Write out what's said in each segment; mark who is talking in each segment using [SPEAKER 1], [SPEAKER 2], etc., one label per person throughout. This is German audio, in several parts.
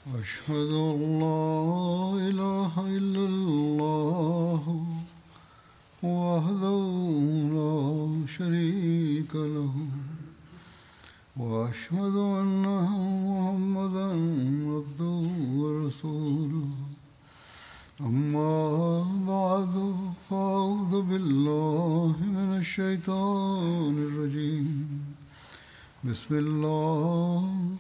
[SPEAKER 1] أشهد أن لا إله إلا الله وحده لا شريك له وأشهد أن محمدا عبده ورسوله أما بعد فأعوذ بالله من الشيطان الرجيم بسم الله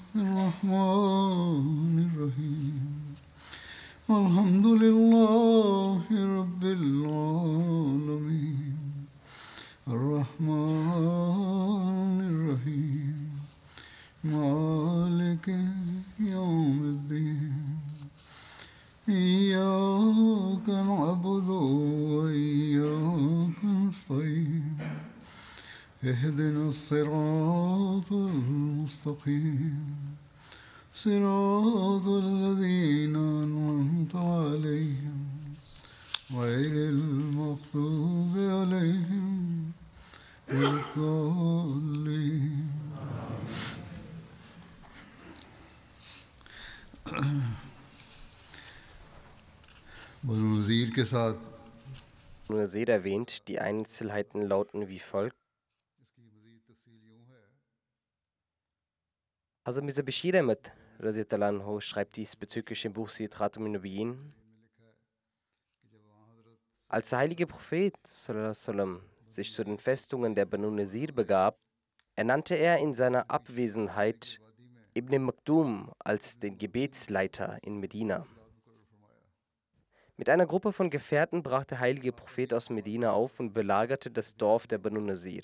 [SPEAKER 1] الرحمن الرحيم الحمد لله رب العالمين الرحمن الرحيم مالك يوم الدين إياك نعبد وإياك نستعين اهدنا الصراط المستقيم صراط الذين أنعمت عليهم غير المغضوب عليهم ولا الضالين बनु नज़ीर के साथ
[SPEAKER 2] Nusayr erwähnt, die Einzelheiten lauten wie folgt. Hazrat Mirza Bashir Ahmad radiallahu anhu schreibt diesbezüglich im Buch Siyrat al-Nubiyin. Als der heilige Prophet sallallahu alaihi wasallam sich zu den Festungen der Banu Nazir begab, ernannte er in seiner Abwesenheit Ibn Maktum als den Gebetsleiter in Medina. Mit einer Gruppe von Gefährten brach der heilige Prophet aus Medina auf und belagerte das Dorf der Banu Nazir.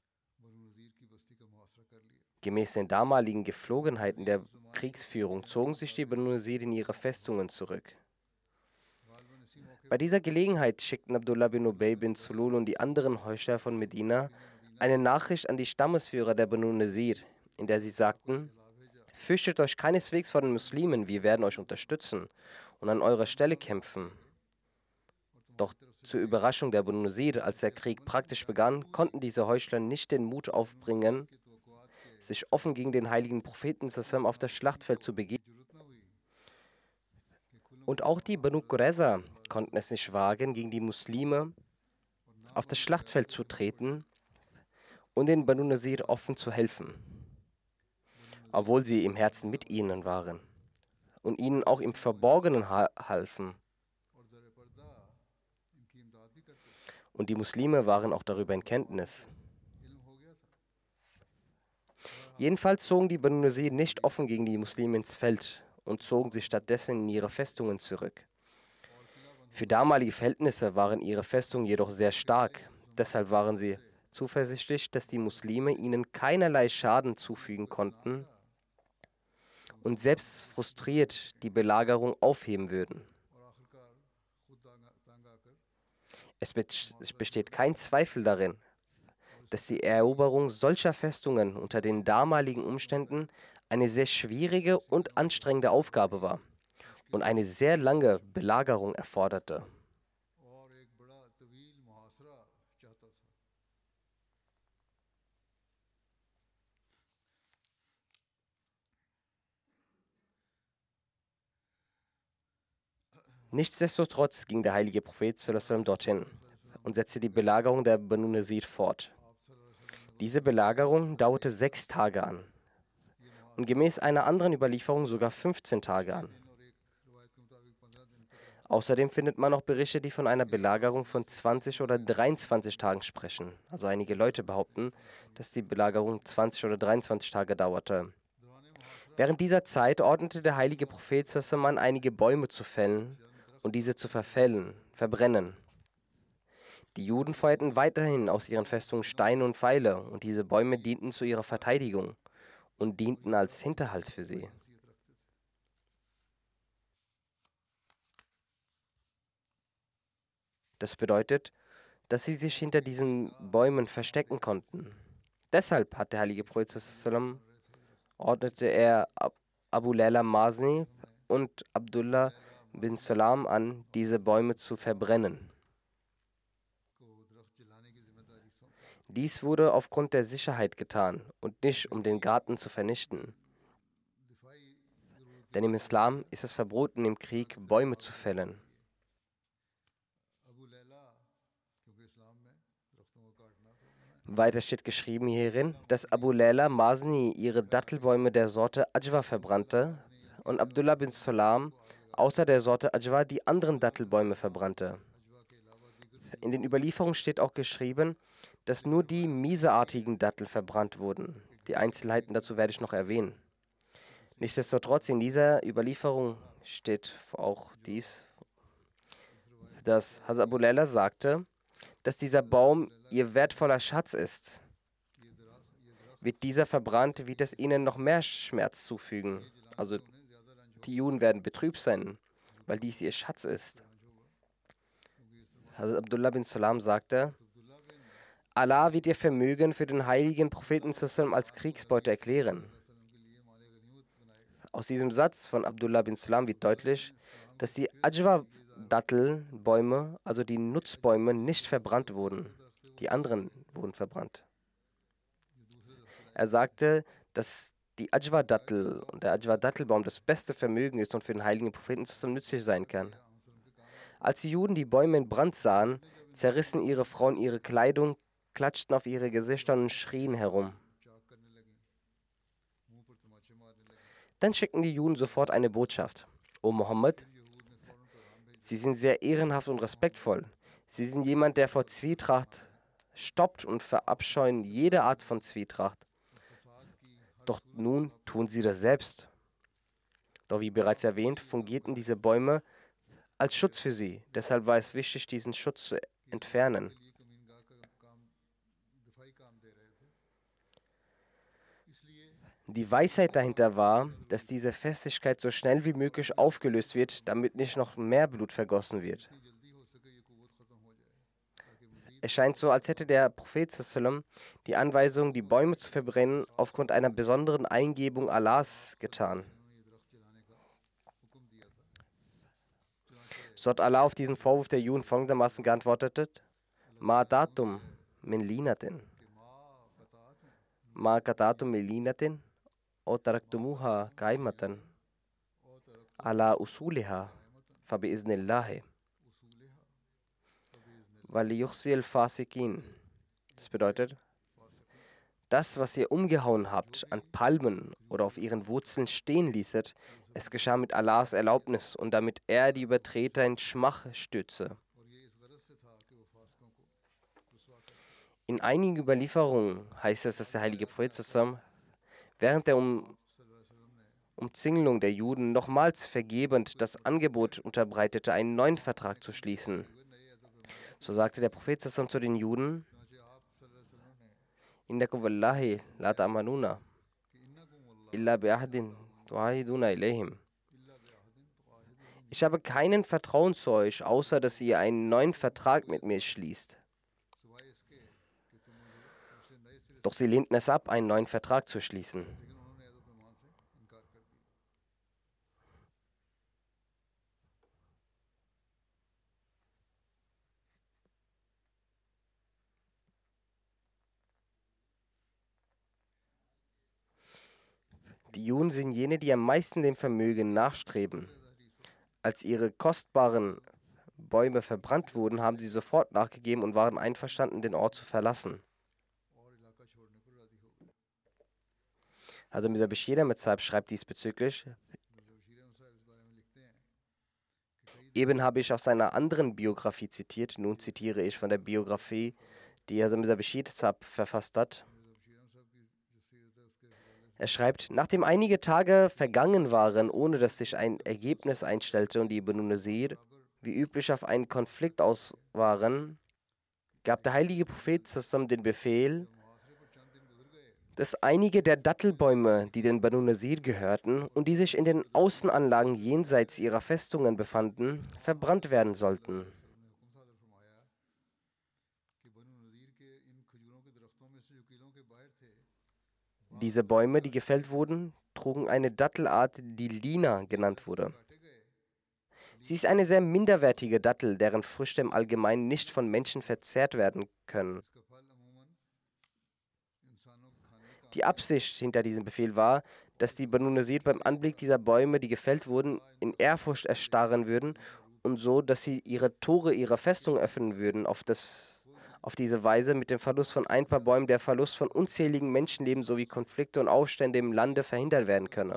[SPEAKER 2] Gemäß den damaligen Gepflogenheiten der Kriegsführung zogen sich die Banu Nazir in ihre Festungen zurück. Bei dieser Gelegenheit schickten Abdullah bin Ubay bin Sulul und die anderen Heuchler von Medina eine Nachricht an die Stammesführer der Banu Nazir, in der sie sagten: Fürchtet euch keineswegs vor den Muslimen, wir werden euch unterstützen und an eurer Stelle kämpfen. Doch zur Überraschung der Banu Nazir, als der Krieg praktisch begann, konnten diese Heuchler nicht den Mut aufbringen, sich offen gegen den heiligen Propheten zusammen auf das Schlachtfeld zu begeben. Und auch die Banu Qurayza konnten es nicht wagen, gegen die Muslime auf das Schlachtfeld zu treten und den Banu Nazir offen zu helfen, obwohl sie im Herzen mit ihnen waren und ihnen auch im Verborgenen halfen. Und die Muslime waren auch darüber in Kenntnis. Jedenfalls zogen die Banu Nazir nicht offen gegen die Muslime ins Feld und zogen sich stattdessen in ihre Festungen zurück. Für damalige Verhältnisse waren ihre Festungen jedoch sehr stark. Deshalb waren sie zuversichtlich, dass die Muslime ihnen keinerlei Schaden zufügen konnten und selbst frustriert die Belagerung aufheben würden. Es besteht kein Zweifel darin, dass die Eroberung solcher Festungen unter den damaligen Umständen eine sehr schwierige und anstrengende Aufgabe war und eine sehr lange Belagerung erforderte. Nichtsdestotrotz ging der heilige Prophet sallallahu alaihi wasallam dorthin und setzte die Belagerung der Banu Nazir fort. Diese Belagerung dauerte 6 Tage an und gemäß einer anderen Überlieferung sogar 15 Tage an. Außerdem findet man auch Berichte, die von einer Belagerung von 20 oder 23 Tagen sprechen. Also einige Leute behaupten, dass die Belagerung 20 oder 23 Tage dauerte. Während dieser Zeit ordnete der heilige Prophet sallallahu alaihi wasallam an, einige Bäume zu fällen und diese zu verbrennen. Die Juden feuerten weiterhin aus ihren Festungen Steine und Pfeile und diese Bäume dienten zu ihrer Verteidigung und dienten als Hinterhalt für sie. Das bedeutet, dass sie sich hinter diesen Bäumen verstecken konnten. Deshalb hat der heilige Prophet sallallahu alaihi wasallam ordnete er Abu Layla Mazni und Abdullah bin Salam an, diese Bäume zu verbrennen. Dies wurde aufgrund der Sicherheit getan und nicht, um den Garten zu vernichten. Denn im Islam ist es verboten, im Krieg Bäume zu fällen. Weiter steht geschrieben hierin, dass Abu Layla Mazni ihre Dattelbäume der Sorte Ajwa verbrannte und Abdullah bin Salam außer der Sorte Ajwa die anderen Dattelbäume verbrannte. In den Überlieferungen steht auch geschrieben, dass nur die mieseartigen Dattel verbrannt wurden. Die Einzelheiten dazu werde ich noch erwähnen. Nichtsdestotrotz, in dieser Überlieferung steht auch dies, dass Hazrat Abu Layla sagte, dass dieser Baum ihr wertvoller Schatz ist. Wird dieser verbrannt, wird es ihnen noch mehr Schmerz zufügen. Also die Juden werden betrübt sein, weil dies ihr Schatz ist. Hazrat Abdullah bin Salam sagte, Allah wird ihr Vermögen für den heiligen Propheten als Kriegsbeute erklären. Aus diesem Satz von Abdullah bin Salam wird deutlich, dass die Ajwa-Dattelbäume, also die Nutzbäume, nicht verbrannt wurden. Die anderen wurden verbrannt. Er sagte, dass die Ajwa-Dattel und der Ajwa-Dattelbaum das beste Vermögen ist und für den heiligen Propheten nützlich sein kann. Als die Juden die Bäume in Brand sahen, zerrissen ihre Frauen ihre Kleidung, klatschten auf ihre Gesichter und schrien herum. Dann schickten die Juden sofort eine Botschaft. O Mohammed, Sie sind sehr ehrenhaft und respektvoll. Sie sind jemand, der vor Zwietracht stoppt und verabscheuen jede Art von Zwietracht. Doch nun tun Sie das selbst. Doch wie bereits erwähnt, fungierten diese Bäume als Schutz für sie. Deshalb war es wichtig, diesen Schutz zu entfernen. Die Weisheit dahinter war, dass diese Festigkeit so schnell wie möglich aufgelöst wird, damit nicht noch mehr Blut vergossen wird. Es scheint so, als hätte der Prophet sallam die Anweisung, die Bäume zu verbrennen, aufgrund einer besonderen Eingebung Allahs getan. So hat Allah auf diesen Vorwurf der Juden folgendermaßen geantwortet: Ma datum min linatin. Ma katatum min linatin. O taraktumuha qaimatan. Ala usuliha. Fabi iznillahi. Waliyuchsil fasikin. Das bedeutet, das, was ihr umgehauen habt an Palmen oder auf ihren Wurzeln stehen ließet, es geschah mit Allahs Erlaubnis und damit er die Übertreter in Schmach stütze. In einigen Überlieferungen heißt es, dass der heilige Prophet während der Umzingelung der Juden nochmals vergebend das Angebot unterbreitete, einen neuen Vertrag zu schließen. So sagte der Prophet zu den Juden: Innakum wallahi la ta'manuna illa bi'ahdin tu'ahiduna ilayhim. Ich habe keinen Vertrauen zu euch, außer dass ihr einen neuen Vertrag mit mir schließt. Doch sie lehnten es ab, einen neuen Vertrag zu schließen. Die Juden sind jene, die am meisten dem Vermögen nachstreben. Als ihre kostbaren Bäume verbrannt wurden, haben sie sofort nachgegeben und waren einverstanden, den Ort zu verlassen. Also Mirza Bashir Ahmad Sahib schreibt diesbezüglich: Eben habe ich aus einer anderen Biografie zitiert, nun zitiere ich von der Biografie, die Mirza Bashir Sahib verfasst hat. Er schreibt: Nachdem einige Tage vergangen waren, ohne dass sich ein Ergebnis einstellte und die Banu Nazir wie üblich auf einen Konflikt aus waren, gab der heilige Prophet den Befehl, dass einige der Dattelbäume, die den Banu Nazir gehörten und die sich in den Außenanlagen jenseits ihrer Festungen befanden, verbrannt werden sollten. Diese Bäume, die gefällt wurden, trugen eine Dattelart, die Lina genannt wurde. Sie ist eine sehr minderwertige Dattel, deren Früchte im Allgemeinen nicht von Menschen verzehrt werden können. Die Absicht hinter diesem Befehl war, dass die Banu Nazir beim Anblick dieser Bäume, die gefällt wurden, in Ehrfurcht erstarren würden und so, dass sie ihre Tore ihrer Festung öffnen würden. Auf diese Weise mit dem Verlust von ein paar Bäumen der Verlust von unzähligen Menschenleben sowie Konflikte und Aufstände im Lande verhindert werden könne.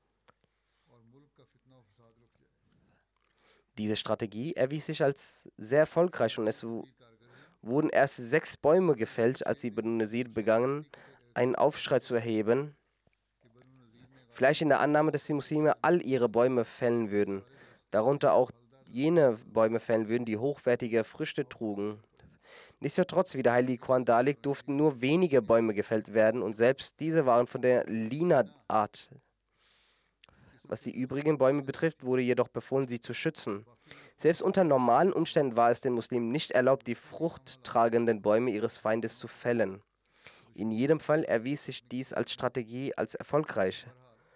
[SPEAKER 2] Diese Strategie erwies sich als sehr erfolgreich und es wurden erst 6 Bäume gefällt, als die Banu Nazir begannen, einen Aufschrei zu erheben. Vielleicht in der Annahme, dass die Muslime all ihre Bäume fällen würden, darunter auch jene Bäume fällen würden, die hochwertige Früchte trugen. Nichtsdestotrotz, wie der heilige Koran darlegt, durften nur wenige Bäume gefällt werden und selbst diese waren von der Lina-Art. Was die übrigen Bäume betrifft, wurde jedoch befohlen, sie zu schützen. Selbst unter normalen Umständen war es den Muslimen nicht erlaubt, die fruchttragenden Bäume ihres Feindes zu fällen. In jedem Fall erwies sich dies als Strategie als erfolgreich.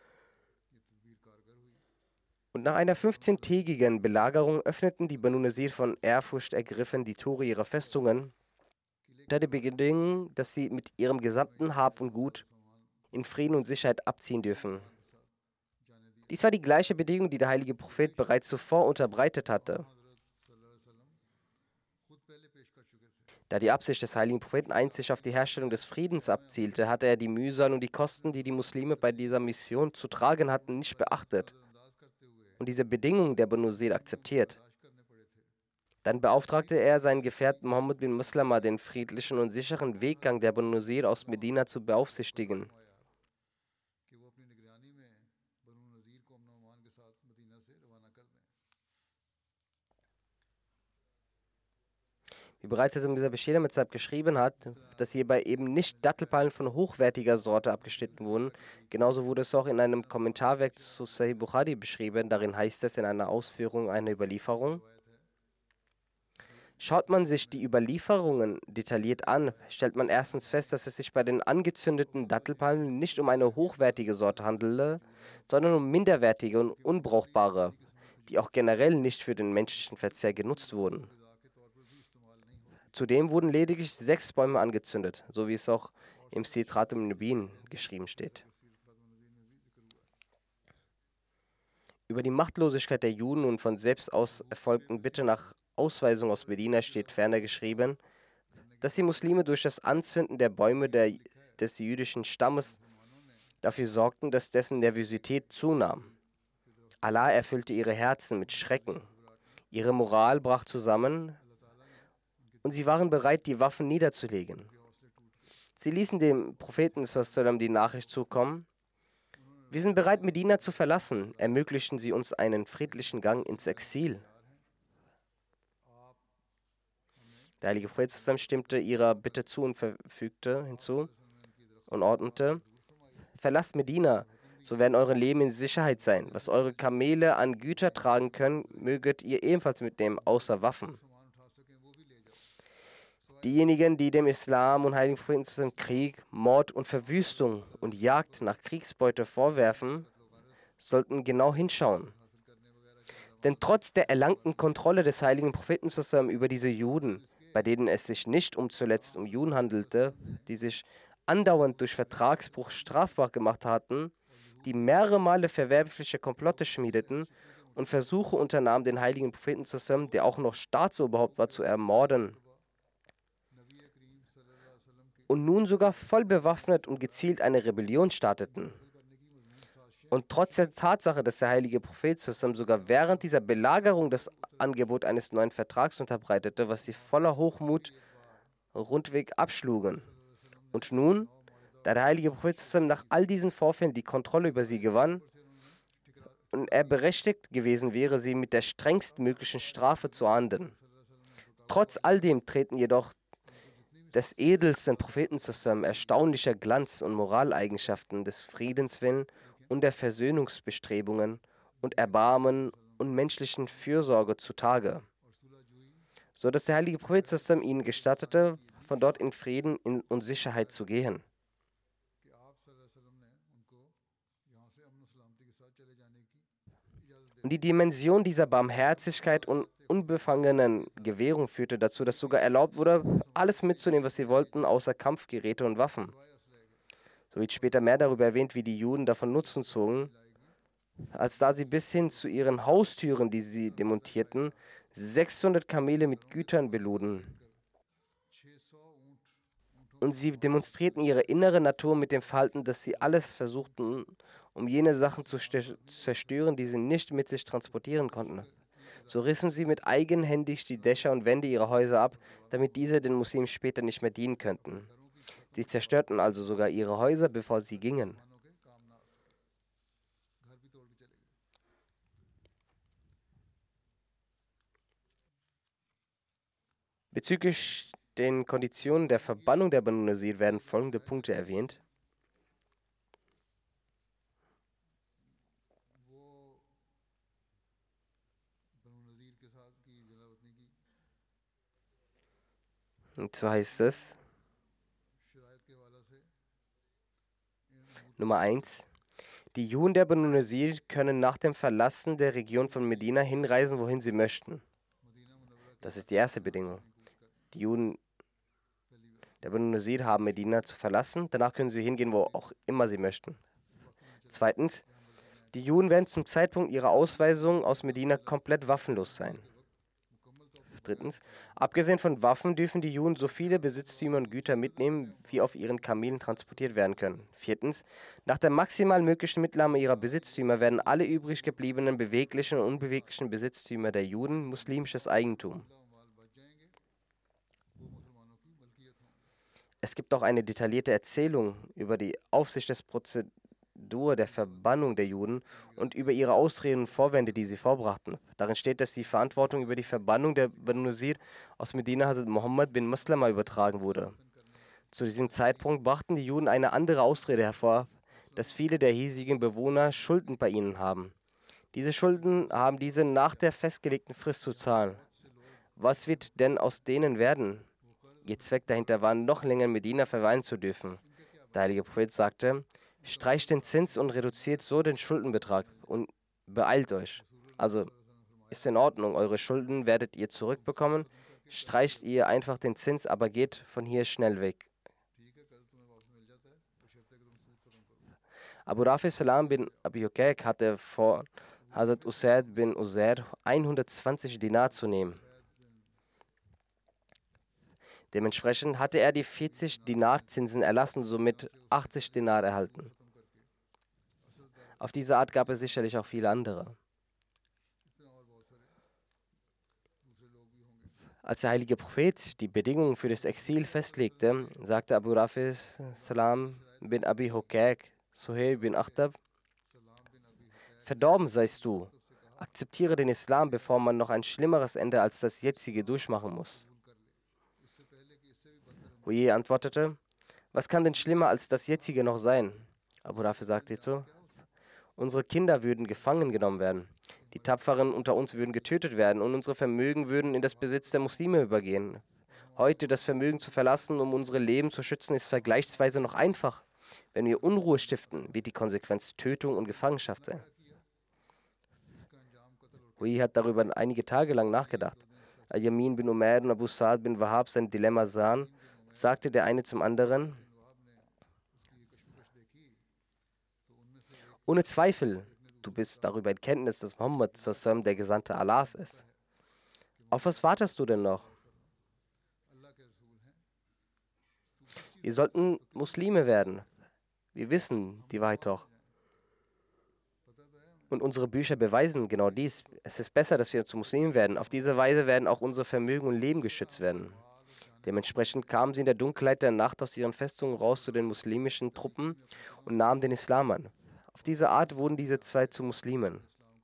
[SPEAKER 2] Und nach einer 15-tägigen Belagerung öffneten die Banu Nazir von Ehrfurcht ergriffen die Tore ihrer Festungen, unter der Bedingung, dass sie mit ihrem gesamten Hab und Gut in Frieden und Sicherheit abziehen dürfen. Dies war die gleiche Bedingung, die der heilige Prophet bereits zuvor unterbreitet hatte. Da die Absicht des heiligen Propheten einzig auf die Herstellung des Friedens abzielte, hatte er die Mühsal und die Kosten, die die Muslime bei dieser Mission zu tragen hatten, nicht beachtet und diese Bedingungen der Banu Nazir akzeptiert. Dann beauftragte er seinen Gefährten Mohammed bin Maslama, den friedlichen und sicheren Weggang der Banu Nazir aus Medina zu beaufsichtigen. Wie bereits Mirza Bashir Ahmad geschrieben hat, dass hierbei eben nicht Dattelpalmen von hochwertiger Sorte abgeschnitten wurden. Genauso wurde es auch in einem Kommentarwerk zu Sahih Bukhari beschrieben. Darin heißt es in einer Ausführung einer Überlieferung: Schaut man sich die Überlieferungen detailliert an, stellt man erstens fest, dass es sich bei den angezündeten Dattelpalmen nicht um eine hochwertige Sorte handele, sondern um minderwertige und unbrauchbare, die auch generell nicht für den menschlichen Verzehr genutzt wurden. Zudem wurden lediglich 6 Bäume angezündet, so wie es auch im Sitrat al-Nubin geschrieben steht. Über die Machtlosigkeit der Juden und von selbst aus erfolgten Bitte nach Ausweisung aus Medina steht ferner geschrieben, dass die Muslime durch das Anzünden der Bäume des jüdischen Stammes dafür sorgten, dass dessen Nervosität zunahm. Allah erfüllte ihre Herzen mit Schrecken. Ihre Moral brach zusammen und sie waren bereit, die Waffen niederzulegen. Sie ließen dem Propheten sallam die Nachricht zukommen: Wir sind bereit, Medina zu verlassen. Ermöglichten Sie uns einen friedlichen Gang ins Exil. Der heilige Prophet sallam stimmte ihrer Bitte zu und fügte hinzu und ordnete: Verlasst Medina, so werden eure Leben in Sicherheit sein. Was eure Kamele an Güter tragen können, möget ihr ebenfalls mitnehmen, außer Waffen. Diejenigen, die dem Islam und heiligen Propheten Krieg, Mord und Verwüstung und Jagd nach Kriegsbeute vorwerfen, sollten genau hinschauen. Denn trotz der erlangten Kontrolle des heiligen Propheten über diese Juden, bei denen es sich nicht zuletzt um Juden handelte, die sich andauernd durch Vertragsbruch strafbar gemacht hatten, die mehrere Male verwerfliche Komplotte schmiedeten und Versuche unternahmen, den heiligen Propheten der auch noch Staatsoberhaupt war, zu ermorden, und nun sogar voll bewaffnet und gezielt eine Rebellion starteten. Und trotz der Tatsache, dass der heilige Prophet sogar während dieser Belagerung das Angebot eines neuen Vertrags unterbreitete, was sie voller Hochmut rundweg abschlugen. Und nun, da der heilige Prophet nach all diesen Vorfällen die Kontrolle über sie gewann und er berechtigt gewesen wäre, sie mit der strengstmöglichen Strafe zu ahnden. Trotz all dem treten jedoch des edelsten Propheten erstaunlicher Glanz und Moraleigenschaften des Friedens willen und der Versöhnungsbestrebungen und Erbarmen und menschlichen Fürsorge zutage, so dass der heilige Prophet ihnen gestattete, von dort in Frieden und Sicherheit zu gehen. Und die Dimension dieser Barmherzigkeit und unbefangenen Gewährung führte dazu, dass sogar erlaubt wurde, alles mitzunehmen, was sie wollten, außer Kampfgeräte und Waffen. So wird später mehr darüber erwähnt, wie die Juden davon Nutzen zogen, als da sie bis hin zu ihren Haustüren, die sie demontierten, 600 Kamele mit Gütern beluden. Und sie demonstrierten ihre innere Natur mit dem Verhalten, dass sie alles versuchten, um jene Sachen zu zerstören, die sie nicht mit sich transportieren konnten. So rissen sie mit eigenhändig die Dächer und Wände ihrer Häuser ab, damit diese den Muslimen später nicht mehr dienen könnten. Sie zerstörten also sogar ihre Häuser, bevor sie gingen. Bezüglich den Konditionen der Verbannung der Banu Nazir werden folgende Punkte erwähnt. Und so heißt es, Nummer 1. Die Juden der Banu Nazir können nach dem Verlassen der Region von Medina hinreisen, wohin sie möchten. Das ist die erste Bedingung. Die Juden der Banu Nazir haben Medina zu verlassen, danach können sie hingehen, wo auch immer sie möchten. Zweitens, die Juden werden zum Zeitpunkt ihrer Ausweisung aus Medina komplett waffenlos sein. Drittens, abgesehen von Waffen dürfen die Juden so viele Besitztümer und Güter mitnehmen, wie auf ihren Kamelen transportiert werden können. Viertens, nach der maximal möglichen Mitnahme ihrer Besitztümer werden alle übrig gebliebenen beweglichen und unbeweglichen Besitztümer der Juden muslimisches Eigentum. Es gibt auch eine detaillierte Erzählung über die Aufsichtsprozedur der Verbannung der Juden und über ihre Ausreden und Vorwände, die sie vorbrachten. Darin steht, dass die Verantwortung über die Verbannung der Banu Nazir aus Medina Hazrat Muhammad bin Maslama übertragen wurde. Zu diesem Zeitpunkt brachten die Juden eine andere Ausrede hervor, dass viele der hiesigen Bewohner Schulden bei ihnen haben. Diese Schulden haben diese nach der festgelegten Frist zu zahlen. Was wird denn aus denen werden? Ihr Zweck dahinter war, noch länger in Medina verweilen zu dürfen. Der heilige Prophet sagte, streicht den Zins und reduziert so den Schuldenbetrag und beeilt euch. Also ist in Ordnung, eure Schulden werdet ihr zurückbekommen, streicht ihr einfach den Zins, aber geht von hier schnell weg. Abu Rafi Salam bin Abi Hukayk hatte vor Hazrat Usaid bin Uzair 120 Dinar zu nehmen. Dementsprechend hatte er die 40 Dinar-Zinsen erlassen und somit 80 Dinar erhalten. Auf diese Art gab es sicherlich auch viele andere. Als der heilige Prophet die Bedingungen für das Exil festlegte, sagte Abu Rafi Salam bin Abi Hukayk, Suhail bin Akhtab, verdorben seist du, akzeptiere den Islam, bevor man noch ein schlimmeres Ende als das jetzige durchmachen muss. Huye antwortete, was kann denn schlimmer als das jetzige noch sein? Abu Rafi sagte hierzu, unsere Kinder würden gefangen genommen werden, die Tapferen unter uns würden getötet werden und unsere Vermögen würden in das Besitz der Muslime übergehen. Heute das Vermögen zu verlassen, um unsere Leben zu schützen, ist vergleichsweise noch einfach. Wenn wir Unruhe stiften, wird die Konsequenz Tötung und Gefangenschaft sein. Huye hat darüber einige Tage lang nachgedacht. Als Yamin bin Umair und Abu Sa'd bin Wahab sein Dilemma sahen, sagte der eine zum anderen, ohne Zweifel, du bist darüber in Kenntnis, dass Muhammad sallam der Gesandte Allahs ist. Auf was wartest du denn noch? Wir sollten Muslime werden. Wir wissen die Wahrheit doch. Und unsere Bücher beweisen genau dies. Es ist besser, dass wir zu Muslimen werden. Auf diese Weise werden auch unsere Vermögen und Leben geschützt werden. Dementsprechend kamen sie in der Dunkelheit der Nacht aus ihren Festungen raus zu den muslimischen Truppen und nahmen den Islam an. Auf diese Art wurden diese zwei zu Muslimen.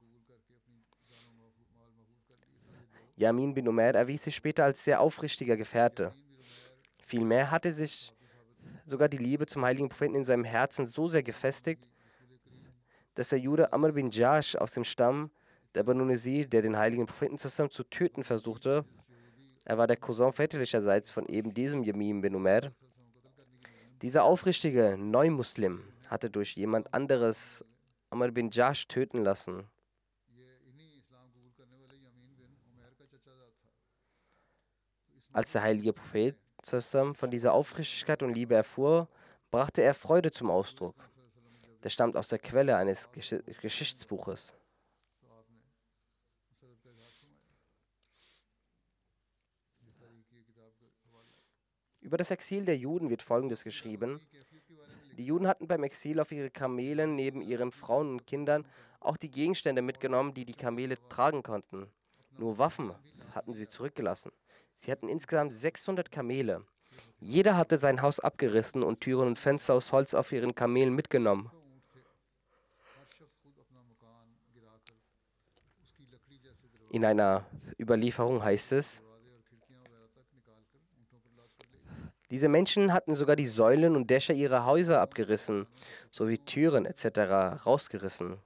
[SPEAKER 2] Yamin bin Umair erwies sich später als sehr aufrichtiger Gefährte. Vielmehr hatte sich sogar die Liebe zum heiligen Propheten in seinem Herzen so sehr gefestigt, dass der Jude Amr bin Jash aus dem Stamm der Banu Nazir, der den heiligen Propheten zusammen zu töten versuchte, er war der Cousin väterlicherseits von eben diesem Yamin bin Umair. Dieser aufrichtige Neumuslim hatte durch jemand anderes Amr bin Jash töten lassen. Als der heilige Prophet von dieser Aufrichtigkeit und Liebe erfuhr, brachte er Freude zum Ausdruck. Der stammt aus der Quelle eines Geschichtsbuches. Über das Exil der Juden wird Folgendes geschrieben. Die Juden hatten beim Exil auf ihre Kamelen neben ihren Frauen und Kindern auch die Gegenstände mitgenommen, die die Kamele tragen konnten. Nur Waffen hatten sie zurückgelassen. Sie hatten insgesamt 600 Kamele. Jeder hatte sein Haus abgerissen und Türen und Fenster aus Holz auf ihren Kamelen mitgenommen. In einer Überlieferung heißt es, diese Menschen hatten sogar die Säulen und Dächer ihrer Häuser abgerissen, sowie Türen etc. rausgerissen.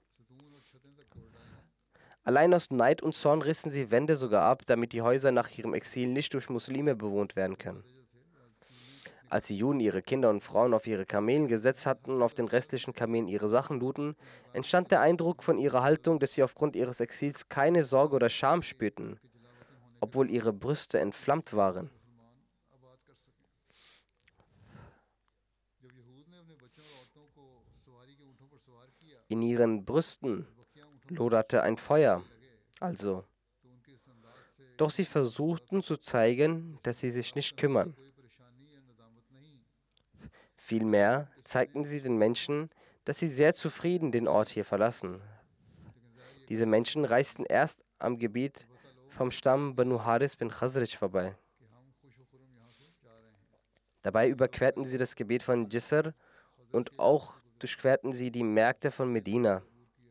[SPEAKER 2] Allein aus Neid und Zorn rissen sie Wände sogar ab, damit die Häuser nach ihrem Exil nicht durch Muslime bewohnt werden können. Als die Juden ihre Kinder und Frauen auf ihre Kamelen gesetzt hatten und auf den restlichen Kamelen ihre Sachen luden, entstand der Eindruck von ihrer Haltung, dass sie aufgrund ihres Exils keine Sorge oder Scham spürten, obwohl ihre Brüste entflammt waren. In ihren Brüsten loderte ein Feuer, also. Doch sie versuchten zu zeigen, dass sie sich nicht kümmern. Vielmehr zeigten sie den Menschen, dass sie sehr zufrieden den Ort hier verlassen. Diese Menschen reisten erst am Gebiet vom Stamm Banu Haris bin Khazraj vorbei. Dabei überquerten sie das Gebiet von Jisr und auch durchquerten sie die Märkte von Medina.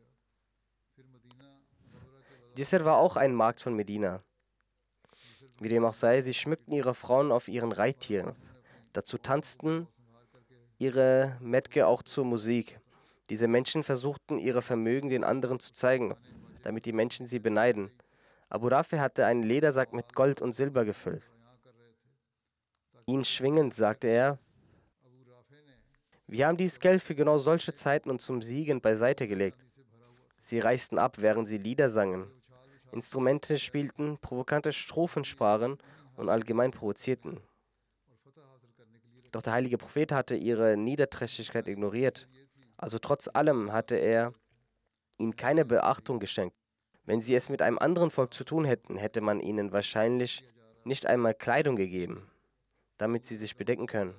[SPEAKER 2] Jisr war auch ein Markt von Medina. Wie dem auch sei, sie schmückten ihre Frauen auf ihren Reittieren. Dazu tanzten ihre Metke auch zur Musik. Diese Menschen versuchten, ihre Vermögen den anderen zu zeigen, damit die Menschen sie beneiden. Abu Rafi hatte einen Ledersack mit Gold und Silber gefüllt. Ihn schwingend sagte er, wir haben dieses Geld für genau solche Zeiten und zum Siegen beiseite gelegt. Sie reisten ab, während sie Lieder sangen, Instrumente spielten, provokante Strophen sprachen und allgemein provozierten. Doch der heilige Prophet hatte ihre Niederträchtigkeit ignoriert. Also trotz allem hatte er ihnen keine Beachtung geschenkt. Wenn sie es mit einem anderen Volk zu tun hätten, hätte man ihnen wahrscheinlich nicht einmal Kleidung gegeben, damit sie sich bedecken können.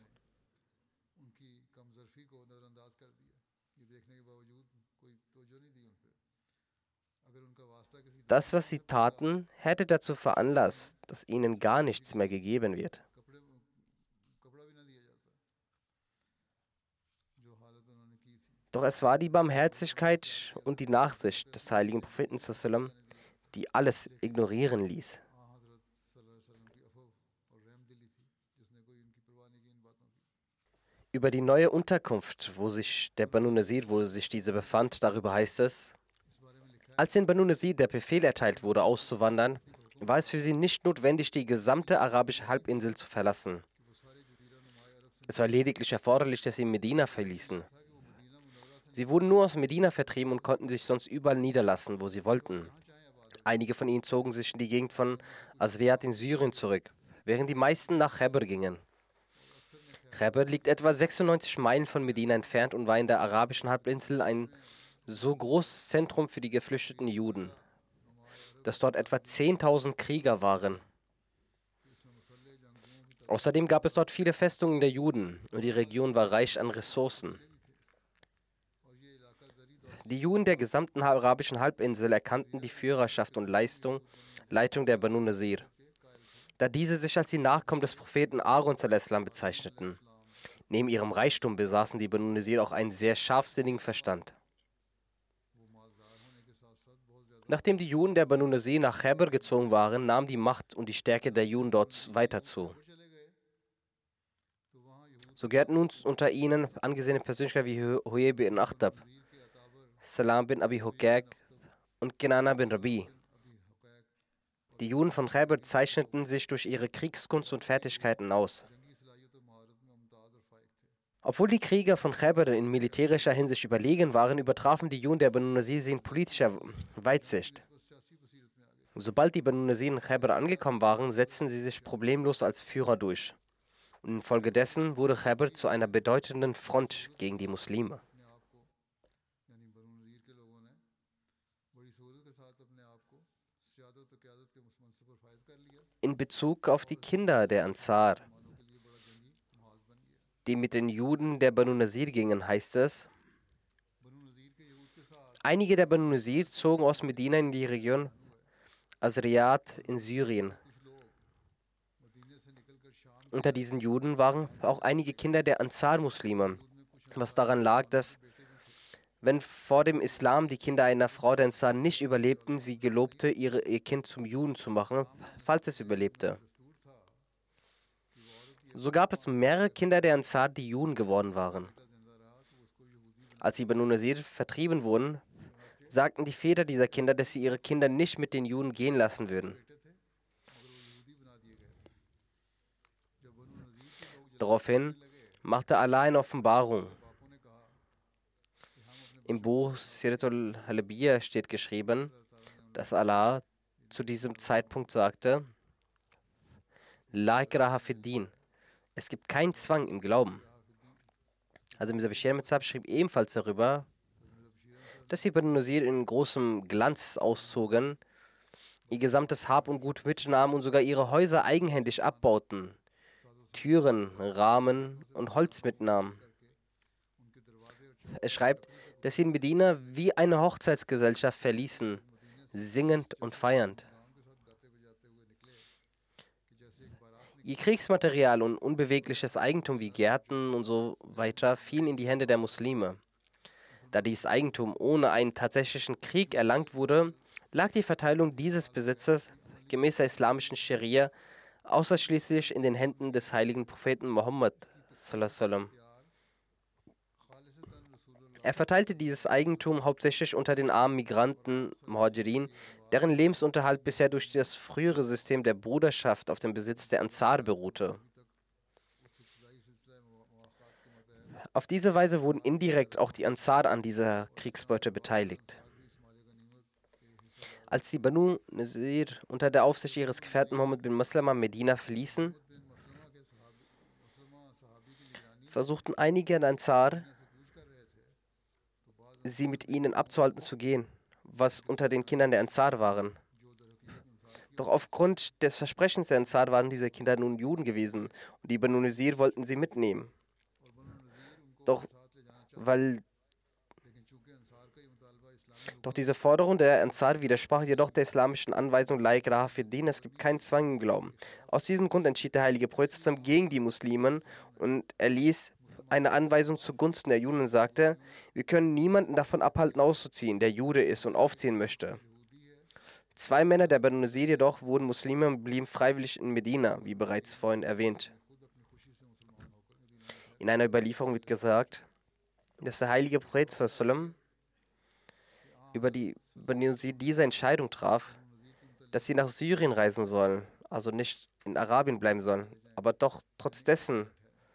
[SPEAKER 2] Das, was sie taten, hätte dazu veranlasst, dass ihnen gar nichts mehr gegeben wird. Doch es war die Barmherzigkeit und die Nachsicht des heiligen Propheten, die alles ignorieren ließ. Über die neue Unterkunft, wo sich diese befand, darüber heißt es, als den Banu Nazir der Befehl erteilt wurde, auszuwandern, war es für sie nicht notwendig, die gesamte arabische Halbinsel zu verlassen. Es war lediglich erforderlich, dass sie Medina verließen. Sie wurden nur aus Medina vertrieben und konnten sich sonst überall niederlassen, wo sie wollten. Einige von ihnen zogen sich in die Gegend von Asriat in Syrien zurück, während die meisten nach Khyber gingen. Khyber liegt etwa 96 Meilen von Medina entfernt und war in der arabischen Halbinsel ein so großes Zentrum für die geflüchteten Juden, dass dort etwa 10.000 Krieger waren. Außerdem gab es dort viele Festungen der Juden und die Region war reich an Ressourcen. Die Juden der gesamten arabischen Halbinsel erkannten die Führerschaft und Leitung der Banu Nazir, da diese sich als die Nachkommen des Propheten Aaron bezeichneten. Neben ihrem Reichtum besaßen die Banu Nazir auch einen sehr scharfsinnigen Verstand. Nachdem die Juden der Banu Nazir nach Khyber gezogen waren, nahm die Macht und die Stärke der Juden dort weiter zu. So gehörten nun unter ihnen angesehene Persönlichkeiten wie Huyay bin Akhtab, Salam bin Abi Hukak und Kenana bin Rabi. Die Juden von Khyber zeichneten sich durch ihre Kriegskunst und Fertigkeiten aus. Obwohl die Krieger von Khyber in militärischer Hinsicht überlegen waren, übertrafen die Juden der Banu Nazir sie in politischer Weitsicht. Sobald die Banu Nazir in Khyber angekommen waren, setzten sie sich problemlos als Führer durch. Und infolgedessen wurde Khyber zu einer bedeutenden Front gegen die Muslime. In Bezug auf die Kinder der Ansar, die mit den Juden der Banu Nazir gingen, heißt es, einige der Banu Nazir zogen aus Medina in die Region Azriyat in Syrien. Unter diesen Juden waren auch einige Kinder der Ansar-Muslime, was daran lag, dass, wenn vor dem Islam die Kinder einer Frau der Ansar nicht überlebten, sie gelobte, ihr Kind zum Juden zu machen, falls es überlebte. So gab es mehrere Kinder der Ansar, die Juden geworden waren. Als die Banu Nazir vertrieben wurden, sagten die Väter dieser Kinder, dass sie ihre Kinder nicht mit den Juden gehen lassen würden. Daraufhin machte Allah eine Offenbarung. Im Buch Siratul Halabiyya steht geschrieben, dass Allah zu diesem Zeitpunkt sagte, La ikraha fid din. Es gibt keinen Zwang im Glauben. Also Mirza Bashir Ahmad Sahib schrieb ebenfalls darüber, dass die Banu Nazir in großem Glanz auszogen, ihr gesamtes Hab und Gut mitnahmen und sogar ihre Häuser eigenhändig abbauten, Türen, Rahmen und Holz mitnahmen. Er schreibt, dass sie in Medina wie eine Hochzeitsgesellschaft verließen, singend und feiernd. Ihr Kriegsmaterial und unbewegliches Eigentum wie Gärten und so weiter fielen in die Hände der Muslime. Da dieses Eigentum ohne einen tatsächlichen Krieg erlangt wurde, lag die Verteilung dieses Besitzes gemäß der islamischen Scharia ausschließlich in den Händen des heiligen Propheten Muhammad sallallahu alaihi wasallam. Er verteilte dieses Eigentum hauptsächlich unter den armen Migranten, Muhajirin, deren Lebensunterhalt bisher durch das frühere System der Bruderschaft auf dem Besitz der Ansar beruhte. Auf diese Weise wurden indirekt auch die Ansar an dieser Kriegsbeute beteiligt. Als die Banu Nazir unter der Aufsicht ihres Gefährten Muhammad bin Maslama Medina verließen, versuchten einige der Ansar, sie mit ihnen abzuhalten zu gehen, was unter den Kindern der Ansar waren. Doch aufgrund des Versprechens der Ansar waren diese Kinder nun Juden gewesen und die Banu Nazir wollten sie mitnehmen. Doch diese Forderung der Ansar widersprach jedoch der islamischen Anweisung La ikraha fid din, es gibt keinen Zwang im Glauben. Aus diesem Grund entschied der heilige Prophet zusammen gegen die Muslimen und erließ eine Anweisung zugunsten der Juden und sagte, wir können niemanden davon abhalten auszuziehen, der Jude ist und aufziehen möchte. 2 Männer der Banu Nazir jedoch wurden Muslime und blieben freiwillig in Medina, wie bereits vorhin erwähnt. In einer Überlieferung wird gesagt, dass der heilige Prophet sallam über die Banu Nazir diese Entscheidung traf, dass sie nach Syrien reisen sollen, also nicht in Arabien bleiben sollen. Aber doch trotz dessen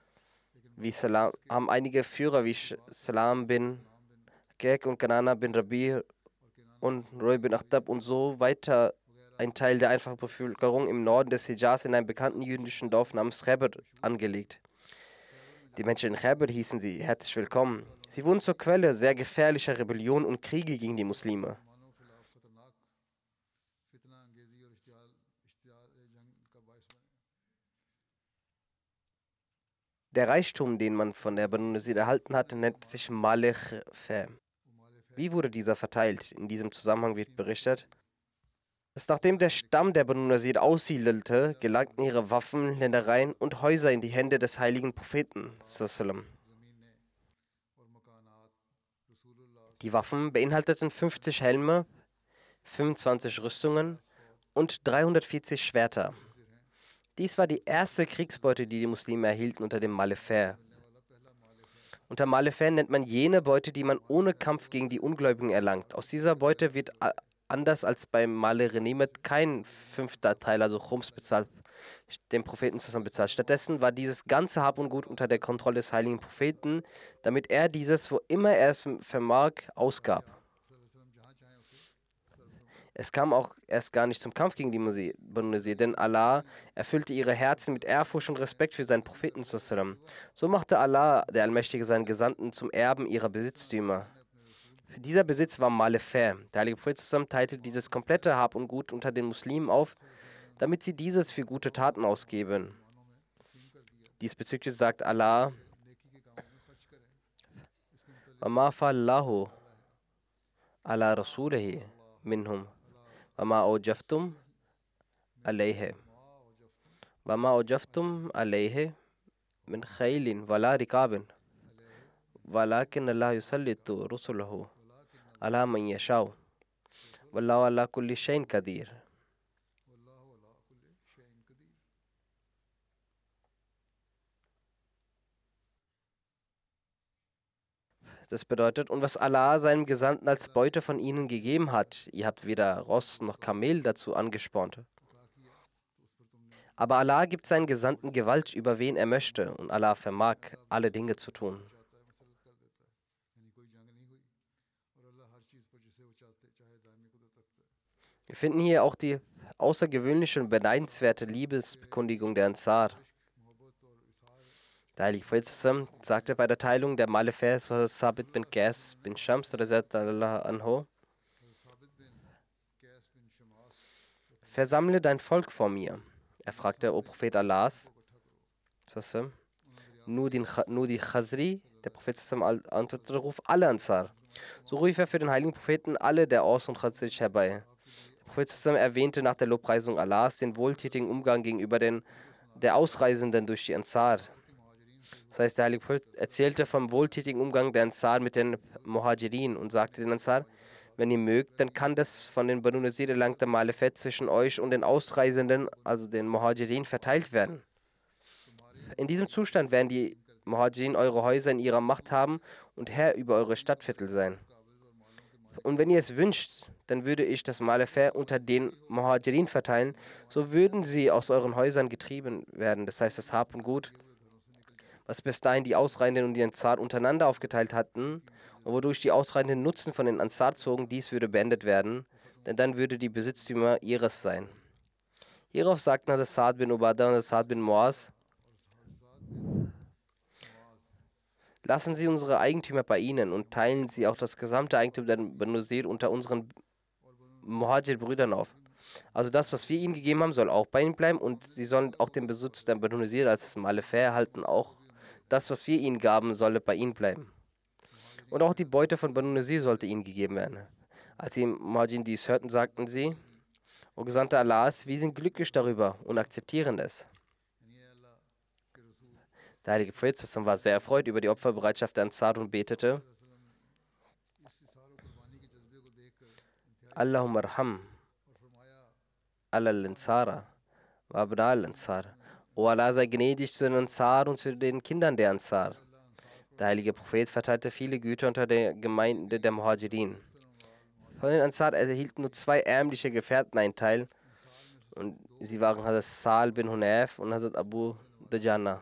[SPEAKER 2] haben einige Führer wie Salam bin Kek und Kanana bin Rabi und Roy bin Akhtab und so weiter ein Teil der einfachen Bevölkerung im Norden des Hijaz in einem bekannten jüdischen Dorf namens Khyber angelegt. Die Menschen in Khyber hießen sie herzlich willkommen. Sie wurden zur Quelle sehr gefährlicher Rebellionen und Kriege gegen die Muslime. Der Reichtum, den man von der Banu Nazir erhalten hatte, nennt sich Malech Fe. Wie wurde dieser verteilt? In diesem Zusammenhang wird berichtet, dass nachdem der Stamm der Banu Nazir aussiedelte, gelangten ihre Waffen, Ländereien und Häuser in die Hände des heiligen Propheten. Die Waffen beinhalteten 50 Helme, 25 Rüstungen und 340 Schwerter. Dies war die erste Kriegsbeute, die die Muslime erhielten unter dem Malefer. Unter Malefer nennt man jene Beute, die man ohne Kampf gegen die Ungläubigen erlangt. Aus dieser Beute wird anders als beim Male Renimet kein 5. Teil, also Chums, bezahlt, dem Propheten zusammen bezahlt. Stattdessen war dieses ganze Hab und Gut unter der Kontrolle des heiligen Propheten, damit er dieses, wo immer er es vermag, ausgab. Es kam auch erst gar nicht zum Kampf gegen die Banu Nazir, denn Allah erfüllte ihre Herzen mit Ehrfurcht und Respekt für seinen Propheten. So machte Allah, der Allmächtige, seinen Gesandten zum Erben ihrer Besitztümer. Dieser Besitz war Malefer. Der heilige Prophet teilte dieses komplette Hab und Gut unter den Muslimen auf, damit sie dieses für gute Taten ausgeben. Diesbezüglich sagt Allah: وَمَا فَاللَّهُ عَلَى رَسُولِهِ مِنْهُمْ وَمَا أَوْجَفْتُمْ عَلَيْهِ وَمَا أَوْجَفْتُمْ عَلَيْهِ مِنْ خَيْلٍ وَلَا رِكَابٍ وَلَكِنَّ اللَّهَ يُسَلِّطُ رُسُلَهُ عَلَى مَنْ يَشَاءُ وَاللَّهُ عَلَى كُلِّ شَيْءٍ قَدِيرٌ. Das bedeutet, und was Allah seinem Gesandten als Beute von ihnen gegeben hat, ihr habt weder Ross noch Kamel dazu angespornt. Aber Allah gibt seinen Gesandten Gewalt über wen er möchte, und Allah vermag, alle Dinge zu tun. Wir finden hier auch die außergewöhnliche und beneidenswerte Liebesbekundigung der Ansar. Der Heilige Prophet sagte bei der Teilung der Malefer zu Sabit bin Qais bin Shams anhu: Versammle dein Volk vor mir. Er fragte: O Prophet Allahs, nur die Khazri. Der Prophet antwortete: Ruf alle Ansar. So rief er für den heiligen Propheten alle der Aus und Khazraj herbei. Der Prophet erwähnte nach der Lobpreisung Allahs den wohltätigen Umgang gegenüber der Ausreisenden durch die Ansar. Das heißt, der heilige Prophet erzählte vom wohltätigen Umgang der Ansar mit den Muhajirin und sagte den Ansar: Wenn ihr mögt, dann kann das von den Banu Nazir erlangte Malefett zwischen euch und den Ausreisenden, also den Muhajirin, verteilt werden. In diesem Zustand werden die Muhajirin eure Häuser in ihrer Macht haben und Herr über eure Stadtviertel sein. Und wenn ihr es wünscht, dann würde ich das Malefer unter den Muhajirin verteilen, so würden sie aus euren Häusern getrieben werden. Das heißt, das Hab und Gut, was bis dahin die Ausreisenden und die Ansar untereinander aufgeteilt hatten und wodurch die Ausreisenden Nutzen von den Ansar zogen, dies würde beendet werden, denn dann würde die Besitztümer ihres sein. Hierauf sagten Hazrat Sa'd bin Ubadah und Sa'd bin Muaz: Lassen Sie unsere Eigentümer bei Ihnen und teilen Sie auch das gesamte Eigentum der Banu Nazir unter unseren Muhajir-Brüdern auf. Also das, was wir ihnen gegeben haben, soll auch bei ihnen bleiben und sie sollen auch den Besitz der Banu Nazir als Malefer erhalten. Auch das, was wir ihnen gaben, solle bei ihnen bleiben. Und auch die Beute von Banu Nazir sollte ihnen gegeben werden. Als die Muhajirin dies hörten, sagten sie: O Gesandter Allahs, wir sind glücklich darüber und akzeptieren es. Der heilige Prophet war sehr erfreut über die Opferbereitschaft der Ansar und betete: Allahumma arham al-Ansara wa abna al-Ansar. O Allah, sei gnädig zu den Ansar und zu den Kindern der Ansar. Der heilige Prophet verteilte viele Güter unter der Gemeinde der Muhajirin. Von den Ansar erhielten nur 2 ärmliche Gefährten einen Teil, und sie waren Hazrat Sal bin Hunayf und Hazrat Abu Dajana.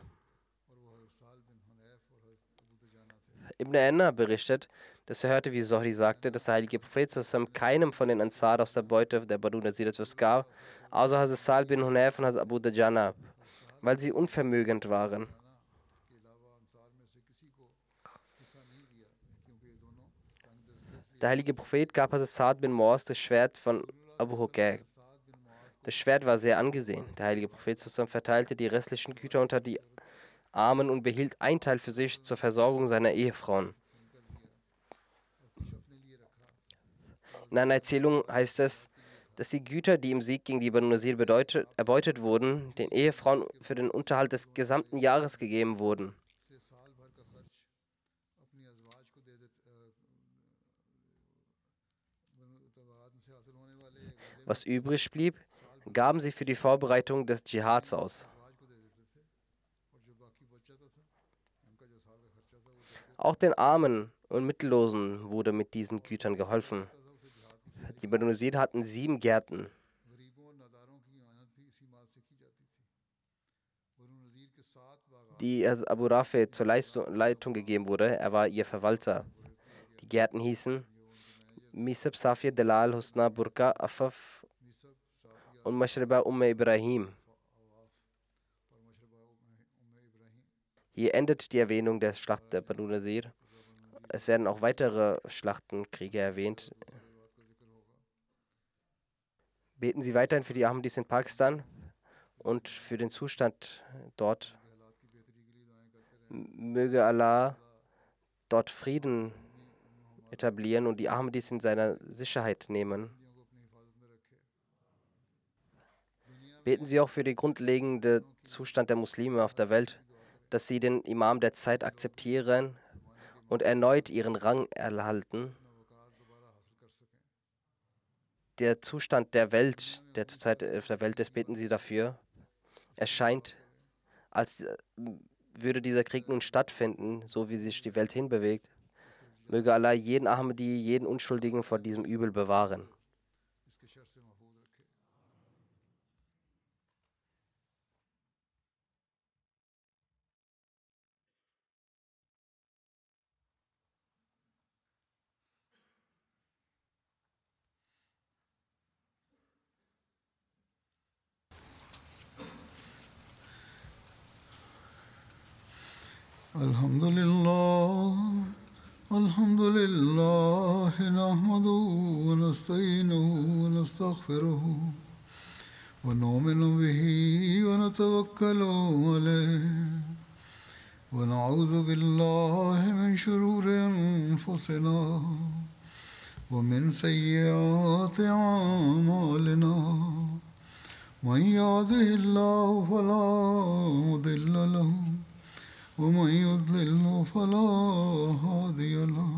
[SPEAKER 2] Ibn Anna berichtet, dass er hörte, wie Zohri sagte, dass der heilige Prophet keinem von den Ansar aus der Beute der Banu Nazir etwas gab, außer Hazrat Sal bin Hunayf und Hazrat Abu Dajana, weil sie unvermögend waren. Der heilige Prophet gab Hazrat Sa'd bin Muaz das Schwert von Abu Hukayk. Das Schwert war sehr angesehen. Der heilige Prophet verteilte die restlichen Güter unter die Armen und behielt einen Teil für sich zur Versorgung seiner Ehefrauen. In einer Erzählung heißt es, dass die Güter, die im Sieg gegen die Banu Nazir erbeutet wurden, den Ehefrauen für den Unterhalt des gesamten Jahres gegeben wurden. Was übrig blieb, gaben sie für die Vorbereitung des Dschihads aus. Auch den Armen und Mittellosen wurde mit diesen Gütern geholfen. Die Banu Nazir hatten 7 Gärten. Die Abu Rafi zur Leitung gegeben wurde. Er war ihr Verwalter. Die Gärten hießen Misab Safia Dalal Husna Burka Afaf und Mashraba Ibrahim. Hier endet die Erwähnung der Schlacht der Banu Nazir. Es werden auch weitere Schlachtenkriege erwähnt. Beten Sie weiterhin für die Ahmadis in Pakistan und für den Zustand dort. Möge Allah dort Frieden etablieren und die Ahmadis in seiner Sicherheit nehmen. Beten Sie auch für den grundlegenden Zustand der Muslime auf der Welt, dass sie den Imam der Zeit akzeptieren und erneut ihren Rang erhalten. Der Zustand der Welt, der zurzeit auf der Welt ist, beten Sie dafür. Es scheint, als würde dieser Krieg nun stattfinden, so wie sich die Welt hinbewegt. Möge Allah jeden Ahmadi, jeden Unschuldigen vor diesem Übel bewahren.
[SPEAKER 1] الحمد لله نحمده ونستعينه ونستغفره ونؤمن به ونتوكل عليه ونعوذ بالله من شرور أنفسنا ومن سيئات أعمالنا من يهده الله فلا مضل له ومن يضلل فلا هادي له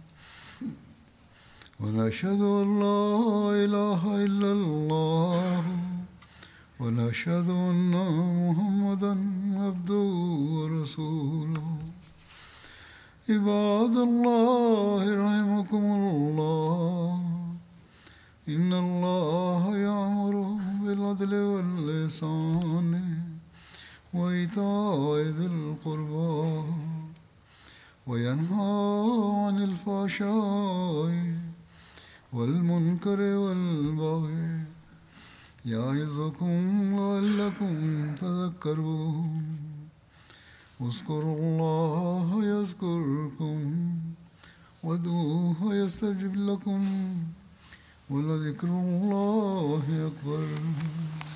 [SPEAKER 1] ونشهد أن لا إله إلا الله ونشهد أن محمدا عبده ورسوله عباد الله رحمكم الله إن الله يأمر بالعدل والإحسان وإيتاء ذي القربى وينهى عن الفحشاء والمنكر والبغي يعظكم لعلكم تذكرون اذكروا الله يذكركم وادعوه يستجب لكم ولذكر الله أكبر